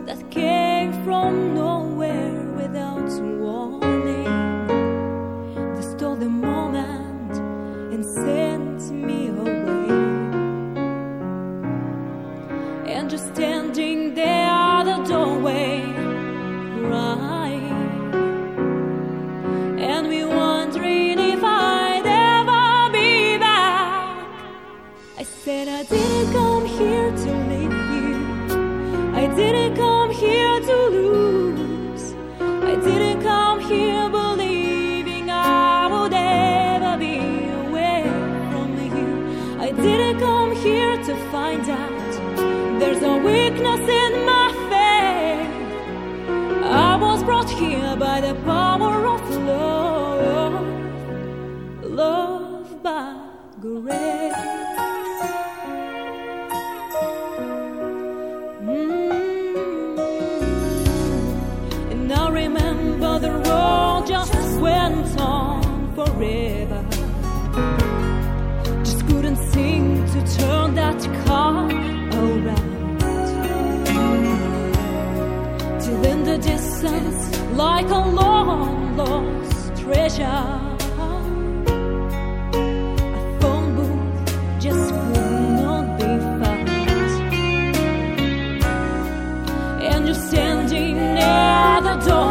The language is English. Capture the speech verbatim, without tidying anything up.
that came from nowhere without warning. They stole the moment and sent me away. And just standing there at the doorway, crying, and me wondering if I'd ever be back. I said I didn't come here to leave you, I didn't come here to lose, I didn't come here believing I would ever be away from you. I didn't come here to find out there's a weakness in my faith. I was brought here by the power of love, love by grace. The road just went on forever. Just couldn't seem to turn that car around. Till in the distance, like a long lost treasure, a phone booth just could not be found. And you're standing near the door,